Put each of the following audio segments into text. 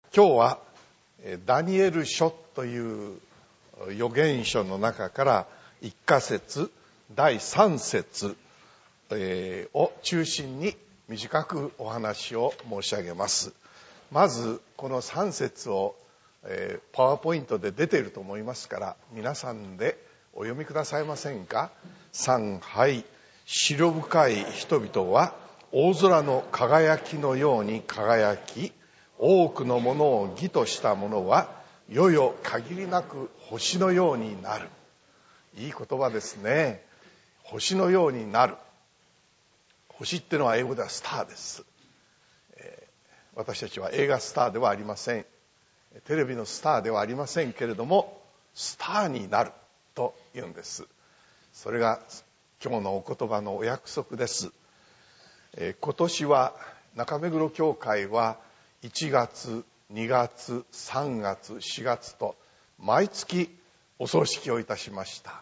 今日はダニエル書という預言書の中から一箇節第3節を中心に短くお話を申し上げます。まずこの3節をパワーポイントで出ていると思いますから皆さんでお読みくださいませんか。はい。白深い人々は大空の輝きのように輝き、多くのものを義としたものは世々限りなく星のようになる。いい言葉ですね。星のようになる。星ってのは英語ではスターです。私たちは映画スターではありません。テレビのスターではありませんけれども、スターになると言うんです。それが今日のお言葉のお約束です。今年は中目黒教会は1月、2月、3月、4月と毎月お葬式をいたしました。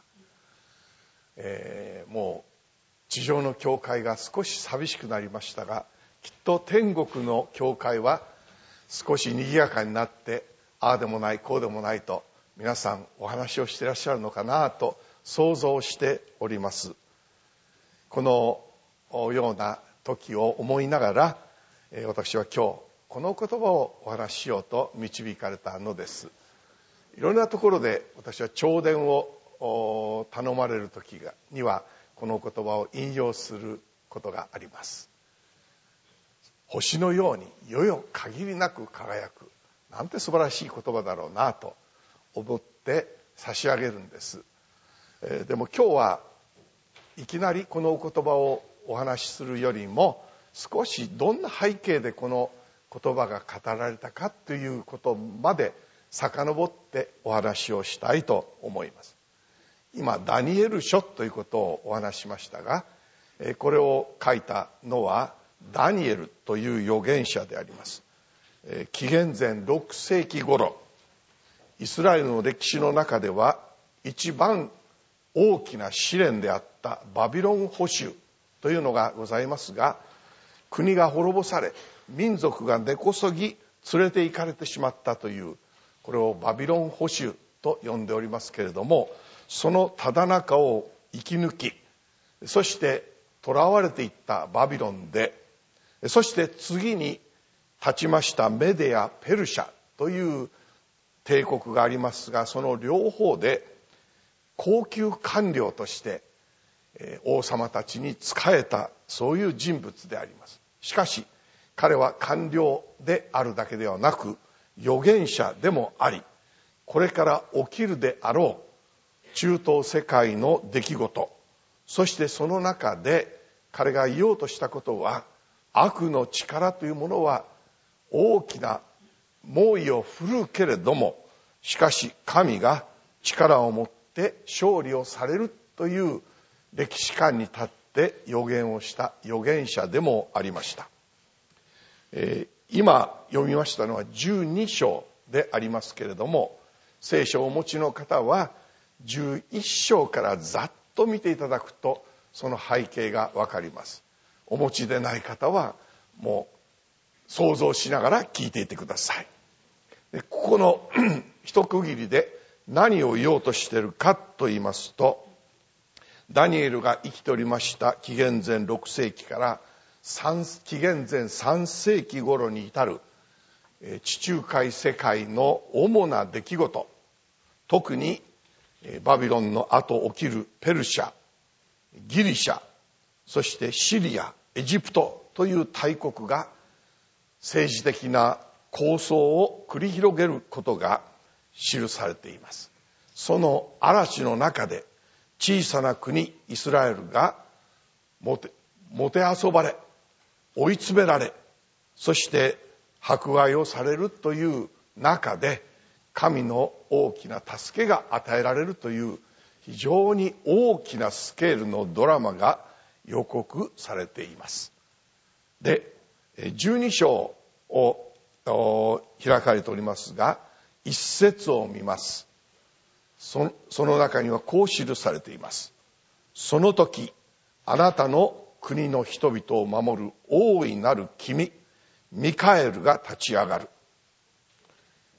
もう地上の教会が少し寂しくなりましたが、きっと天国の教会は少し賑やかになって、ああでもないこうでもないと皆さんお話をしていらっしゃるのかなと想像しております。このような時を思いながら、私は今日この言葉をお話ししようと導かれたのです。いろんなところで私は弔電を頼まれる時にはこの言葉を引用することがあります。星のように世々限りなく輝く。なんて素晴らしい言葉だろうなと思って差し上げるんです。でも今日はいきなりこのお言葉をお話しするよりも、少しどんな背景でこの言葉が語られたかということまで遡ってお話をしたいと思います。今ダニエル書ということをお話ししましたが、これを書いたのはダニエルという預言者であります。紀元前6世紀頃、イスラエルの歴史の中では一番大きな試練であったバビロン捕囚というのがございますが、国が滅ぼされ民族が根こそぎ連れて行かれてしまったという、これをバビロン捕囚と呼んでおりますけれども、そのただ中を生き抜き、そして囚われていったバビロンで、そして次に立ちましたメデア・ペルシャという帝国がありますが、その両方で高級官僚として王様たちに仕えた、そういう人物であります。しかし彼は官僚であるだけではなく預言者でもあり、これから起きるであろう中東世界の出来事、そしてその中で彼が言おうとしたことは、悪の力というものは大きな猛威を振るうけれども、しかし神が力を持って勝利をされるという歴史観に立って預言をした預言者でもありました。今読みましたのは12章でありますけれども、聖書をお持ちの方は11章からざっと見ていただくとその背景がわかります。お持ちでない方はもう想像しながら聞いていてください。でここの一区切りで何を言おうとしているかと言いますと、ダニエルが生きておりました紀元前6世紀から紀元前3世紀頃に至る地中海世界の主な出来事、特にバビロンの後起きるペルシャ、ギリシャ、そしてシリア、エジプトという大国が政治的な抗争を繰り広げることが記されています。その嵐の中で小さな国イスラエルがもてあそばれ、追い詰められ、そして迫害をされるという中で神の大きな助けが与えられるという非常に大きなスケールのドラマが予告されています。で、12章を開かれておりますが、一節を見ます。その中にはこう記されています。その時、あなたの国の人々を守る大いなる君、ミカエルが立ち上がる。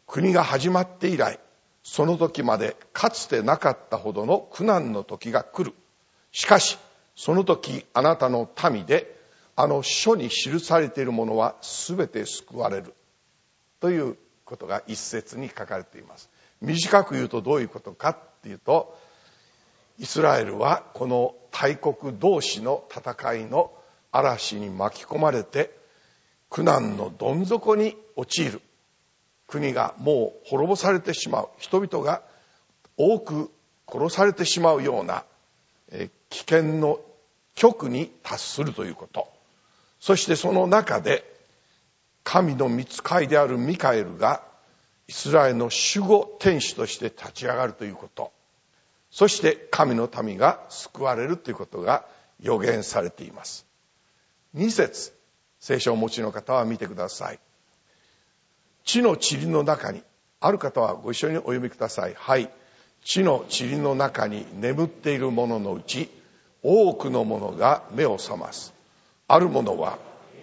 国が始まって以来、その時までかつてなかったほどの苦難の時が来る。しかしその時あなたの民であの書に記されているものはすべて救われるということが一節に書かれています。短く言うとどういうことかっていうと、イスラエルはこの大国同士の戦いの嵐に巻き込まれて苦難のどん底に陥る。国がもう滅ぼされてしまう、人々が多く殺されてしまうような危険の極に達するということ。そしてその中で神の御使いであるミカエルがイスラエルの守護天使として立ち上がるということ。そして神の民が救われるということが予言されています。2節、聖書をお持ちの方は見てください。地の塵の中に、ある方はご一緒にお読みください。はい。地の塵の中に眠っている者のうち多くの者が目を覚ます。ある者は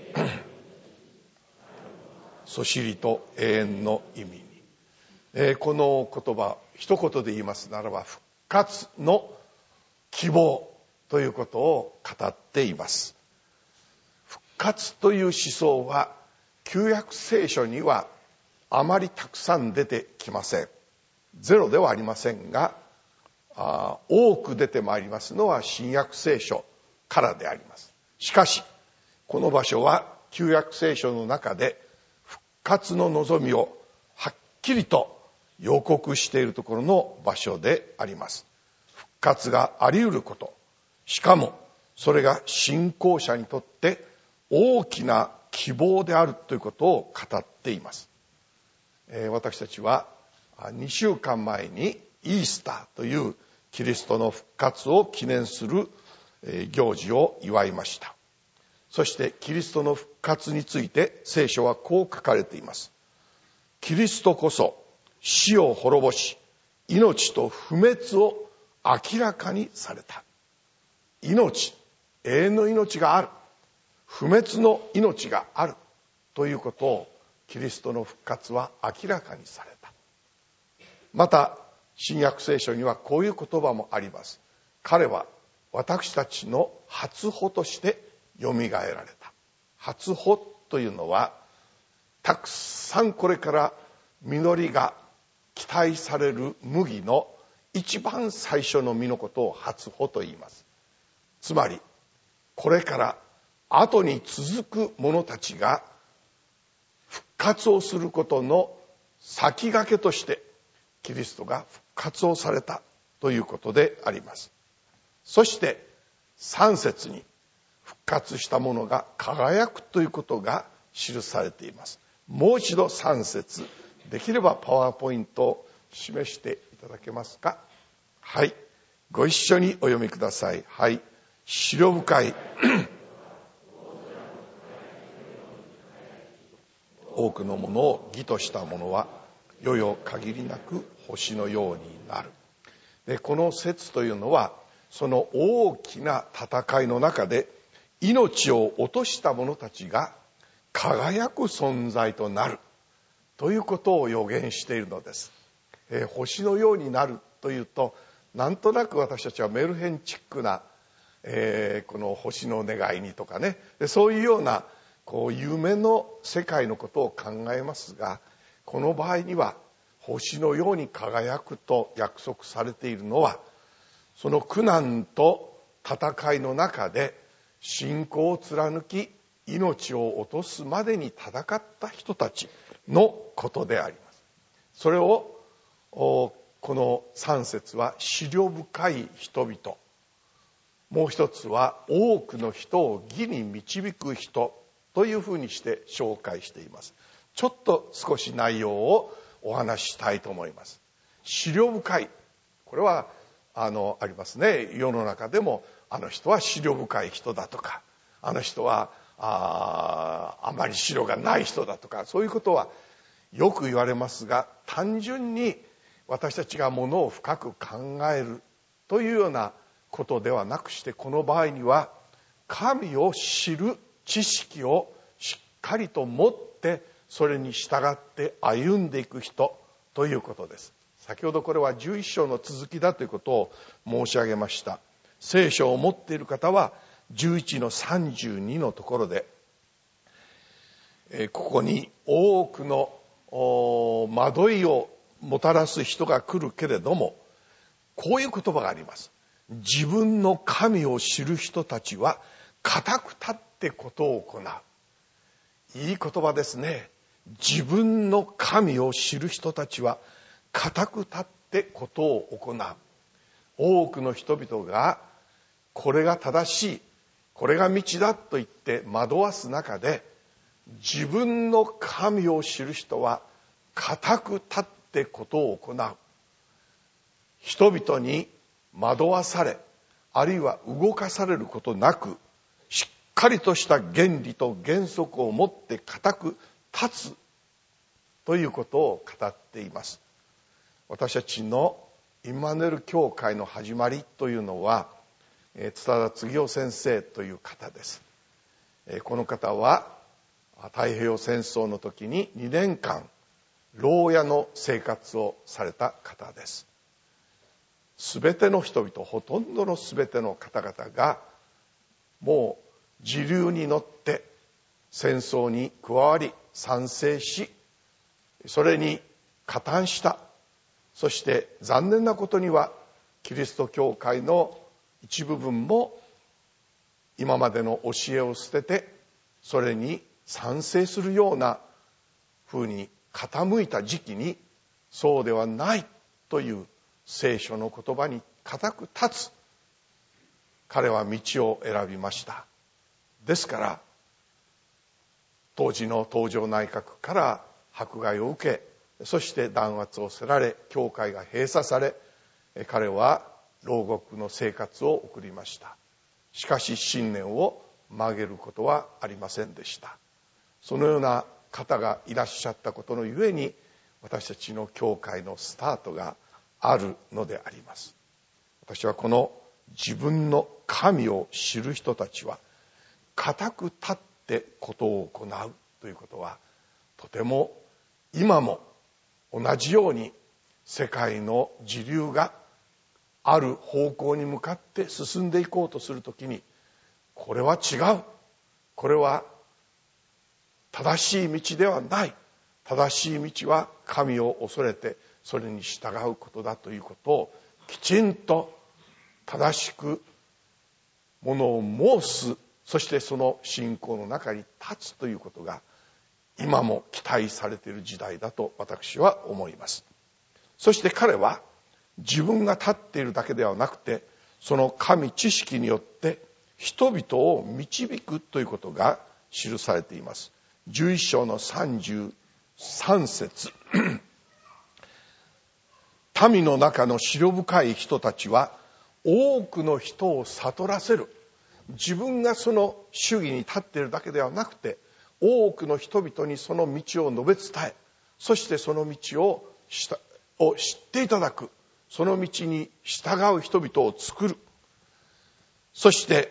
そしりと永遠の意味に、この言葉一言で言いますならば復活の希望ということを語っています。復活という思想は旧約聖書にはあまりたくさん出てきません。ゼロではありませんが、多く出てまいりますのは新約聖書からであります。しかしこの場所は旧約聖書の中で復活の望みをはっきりと予告しているところの場所であります。復活があり得ること、しかもそれが信仰者にとって大きな希望であるということを語っています。私たちは2週間前にイースターというキリストの復活を記念する行事を祝いました。そしてキリストの復活について聖書はこう書かれています。キリストこそ死を滅ぼし、命と不滅を明らかにされた。命、永遠の命がある。不滅の命があるということをキリストの復活は明らかにされた。また新約聖書にはこういう言葉もあります。彼は私たちの初穂としてよみがえられた。初穂というのはたくさんこれから実りが期待される麦の一番最初の実のことを初穂と言います。つまりこれから後に続く者たちが復活をすることの先駆けとしてキリストが復活をされたということであります。そして3節に復活したものが輝くということが記されています。もう一度3節、できればパワーポイントを示していただけますか。はい、ご一緒にお読みください。はい。思慮深い多くのものを義としたものは世々限りなく星のようになる。で、この説というのはその大きな戦いの中で命を落とした者たちが輝く存在となるということを予言しているのです。星のようになるというとなんとなく私たちはメルヘンチックな、この星の願いにとかね、そういうような夢の世界のことを考えますが、この場合には星のように輝くと約束されているのはその苦難と戦いの中で信仰を貫き命を落とすまでに戦った人たちのことであります。それをこの3節は思慮深い人々、もう一つは多くの人を義に導く人というふうにして紹介しています。ちょっと少し内容をお話ししたいと思います。思慮深い、これはありますね。世の中でもあの人は思慮深い人だとか、あの人はあまり思慮がない人だとか、そういうことはよく言われますが、単純に私たちがものを深く考えるというようなことではなくして、この場合には神を知る知識をしっかりと持ってそれに従って歩んでいく人ということです。先ほどこれは11章の続きだということを申し上げました。聖書を持っている方は11の32のところで、ここに多くの惑いをもたらす人が来るけれども、こういう言葉があります。自分の神を知る人たちは固く立ってことを行う。いい言葉ですね。自分の神を知る人たちは固く立ってことを行う。多くの人々がこれが正しい、これが道だと言って惑わす中で、自分の神を知る人は固く立ってことを行う。人々に惑わされ、あるいは動かされることなく、しっかりとした原理と原則を持って固く立つということを語っています。私たちのインマヌエル教会の始まりというのは、津田次夫先生という方です。この方は太平洋戦争の時に2年間牢屋の生活をされた方です。すべての人々、ほとんどのすべての方々がもう時流に乗って戦争に加わり賛成し、それに加担した。そして残念なことにはキリスト教会の一部分も今までの教えを捨ててそれに賛成するような風に傾いた時期に、そうではないという聖書の言葉に固く立つ彼は道を選びました。ですから当時の東条内閣から迫害を受け、そして弾圧をせられ、教会が閉鎖され、彼は牢獄の生活を送りました。しかし信念を曲げることはありませんでした。そのような方がいらっしゃったことのゆえに、私たちの教会のスタートがあるのであります。私はこの自分の神を知る人たちは固く立ってことを行うということは、とても今も同じように世界の時流がある方向に向かって進んでいこうとするときに、これは違う、これは正しい道ではない、正しい道は神を恐れてそれに従うことだということをきちんと正しくものを申す、そしてその信仰の中に立つということが今も期待されている時代だと私は思います。そして彼は自分が立っているだけではなくて、その神知識によって人々を導くということが記されています。11章の33節民の中の思慮深い人たちは多くの人を悟らせる。自分がその主義に立っているだけではなくて、多くの人々にその道を述べ伝え、そしてその道を知っていただく、その道に従う人々を作る。そして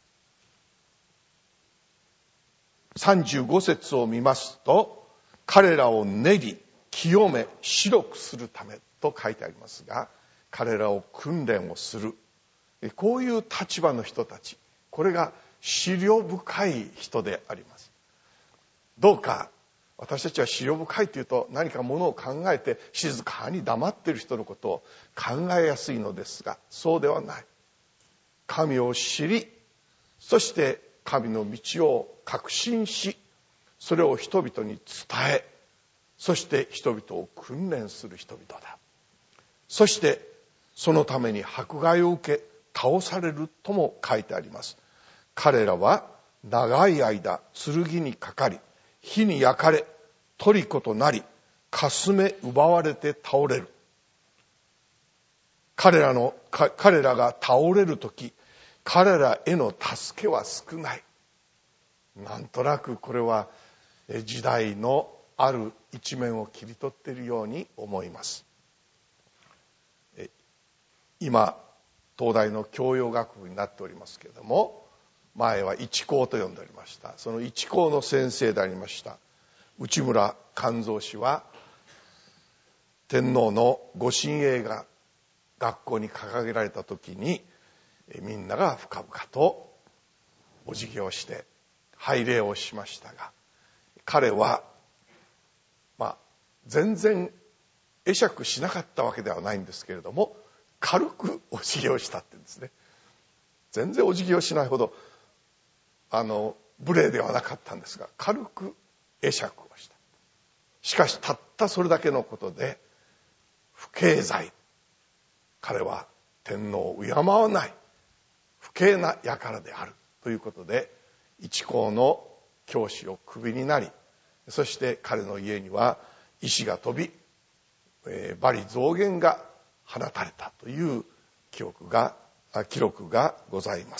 35節を見ますと、彼らを練り清め白くするためと書いてありますが、彼らを訓練をする、こういう立場の人たち、これが思慮深い人であります。どうか私たちは思慮深いというと、何かものを考えて静かに黙っている人のことを考えやすいのですが、そうではない。神を知り、そして神の道を確信し、それを人々に伝え、そして人々を訓練する人々だ。そしてそのために迫害を受け倒されるとも書いてあります。彼らは長い間剣にかかり、火に焼かれ、虜となり、かすめ奪われて倒れる。彼らが倒れるとき、彼らへの助けは少ない。なんとなくこれは時代のある一面を切り取っているように思います。今東大の教養学部になっておりますけれども、前は一高と呼んでおりました。その一高の先生でありました内村勘三氏は天皇の御神影が学校に掲げられた時にみんなが深々とお辞儀をして拝礼をしましたが、彼は全然会釈しなかったわけではないんですけれども、軽くお辞儀をしたって言うんですね。全然お辞儀をしないほど無礼ではなかったんですが、軽く会釈をした。しかしたったそれだけのことで不敬罪、彼は天皇を敬わない不敬な輩であるということで、一校の教師をクビになり、そして彼の家には石が飛び、罵詈雑言が放たれたという記録がございます。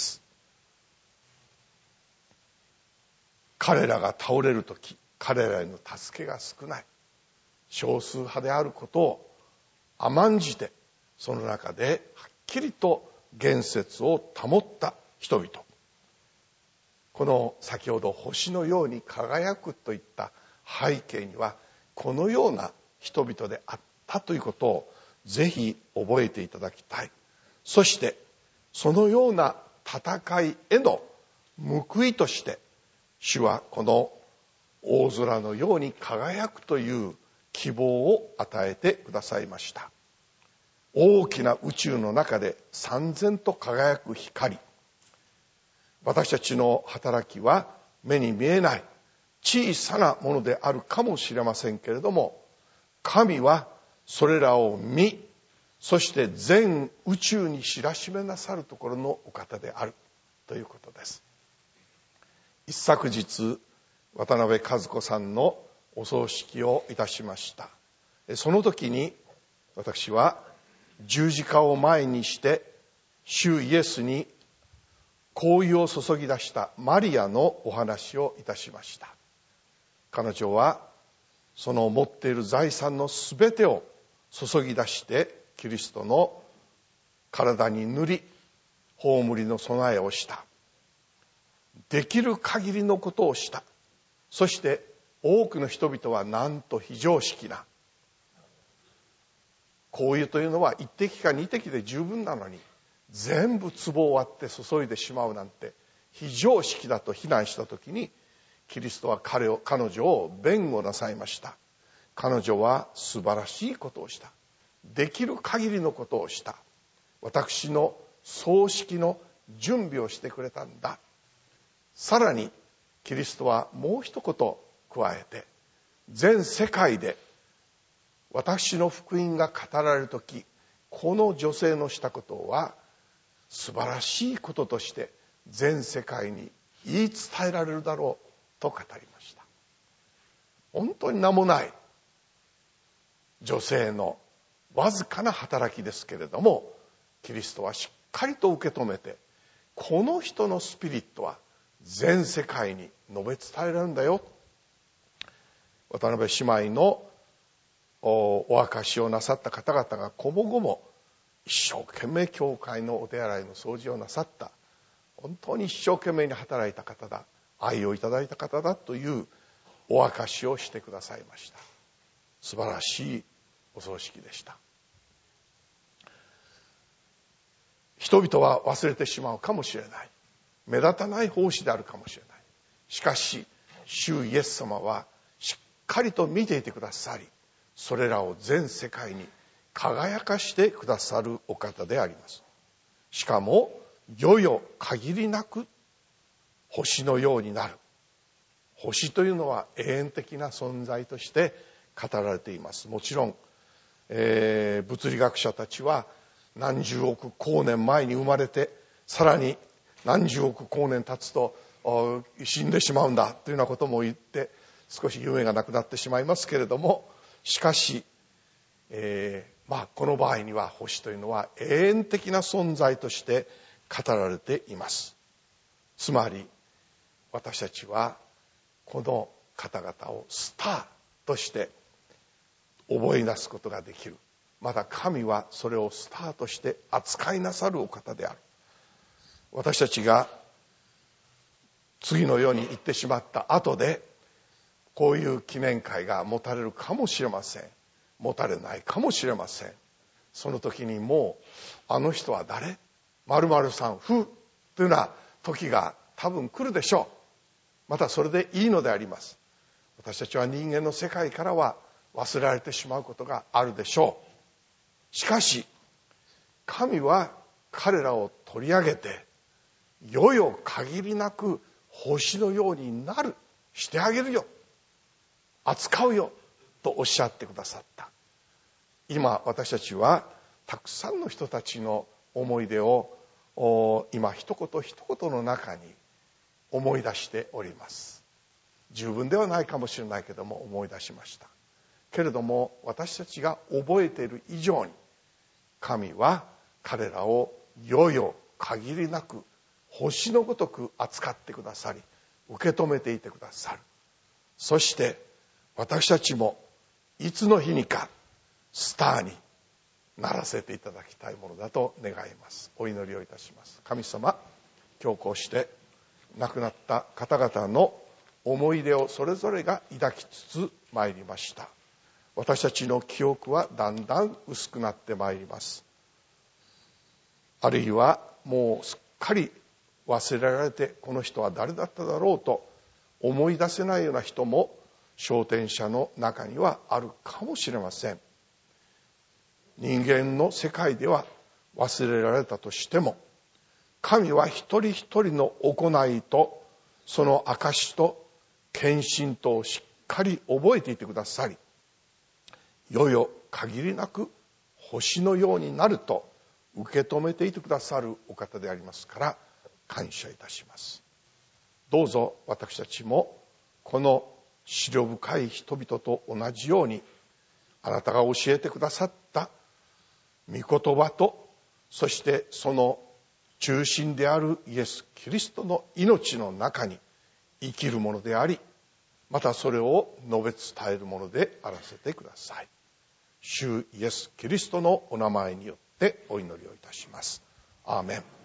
彼らが倒れるとき、彼らへの助けが少ない少数派であることを甘んじて、その中ではっきりと原節を保った人々、この先ほど星のように輝くといった背景にはこのような人々であったということをぜひ覚えていただきたい。そしてそのような戦いへの報いとして、主はこの大空のように輝くという希望を与えてくださいました。大きな宇宙の中で燦然と輝く光、私たちの働きは目に見えない小さなものであるかもしれませんけれども、神はそれらを見、そして全宇宙に知らしめなさるところのお方であるということです。一昨日、渡辺和子さんのお葬式をいたしました。その時に私は十字架を前にして主イエスに香油を注ぎ出したマリアのお話をいたしました。彼女はその持っている財産のすべてを注ぎ出してキリストの体に塗り、葬りの備えをした。できる限りのことをした。そして多くの人々はなんと非常識な、香油というのは1滴か2滴で十分なのに全部壺を割って注いでしまうなんて非常識だと非難した時に、キリストは彼女を弁護なさいました。彼女は素晴らしいことをした。できる限りのことをした。私の葬式の準備をしてくれたんだ。さらにキリストはもう一言加えて、全世界で私の福音が語られるとき、この女性のしたことは素晴らしいこととして全世界に言い伝えられるだろうと語りました。本当に名もない女性のわずかな働きですけれども、キリストはしっかりと受け止めて、この人のスピリットは全世界に述べ伝えられるんだよ。渡辺姉妹のお証しをなさった方々がこもごも一生懸命教会のお手洗いの掃除をなさった、本当に一生懸命に働いた方だ、愛をいただいた方だというお証しをしてくださいました。素晴らしいお葬式でした。人々は忘れてしまうかもしれない、目立たない奉仕であるかもしれない。しかし主イエス様はしっかりと見ていてくださり、それらを全世界に輝かしてくださるお方であります。しかも世々限りなく星のようになる。星というのは永遠的な存在として語られています。もちろん、物理学者たちは何十億光年前に生まれて、さらに何十億光年経つと死んでしまうんだというようなことも言って少し夢がなくなってしまいますけれども、しかし、この場合には星というのは永遠的な存在として語られています。つまり私たちはこの方々をスターとして覚えなすことができる。また神はそれをスターとして扱いなさるお方である。私たちが次の世に行ってしまった後で、 こういう記念会が持たれるかもしれません。持たれないかもしれません。その時にもうあの人は誰？〇〇さん夫というような時が多分来るでしょう。またそれでいいのであります。私たちは人間の世界からは忘れられてしまうことがあるでしょう。しかし神は彼らを取り上げて、いよいよ限りなく星のようになる、してあげるよ、扱うよとおっしゃってくださった。今私たちはたくさんの人たちの思い出を今一言一言の中に思い出しております。十分ではないかもしれないけども思い出しました。けれども私たちが覚えている以上に神は彼らをいよいよ限りなく星のごとく扱ってくださり、受け止めていてくださる。そして私たちもいつの日にかスターにならせていただきたいものだと願います。お祈りをいたします。神様、今日こうして亡くなった方々の思い出をそれぞれが抱きつつ参りました。私たちの記憶はだんだん薄くなってまいります。あるいはもうすっかり忘れられて、この人は誰だっただろうと思い出せないような人も昇天者の中にはあるかもしれません。人間の世界では忘れられたとしても、神は一人一人の行いとその証と献身とをしっかり覚えていてくださり、いよいよ限りなく星のようになると受け止めていてくださるお方でありますから感謝いたします。どうぞ私たちもこの思慮深い人々と同じように、あなたが教えてくださった御言葉と、そしてその中心であるイエス・キリストの命の中に生きるものであり、またそれを述べ伝えるものであらせてください。主イエス・キリストのお名前によってお祈りをいたします。アーメン。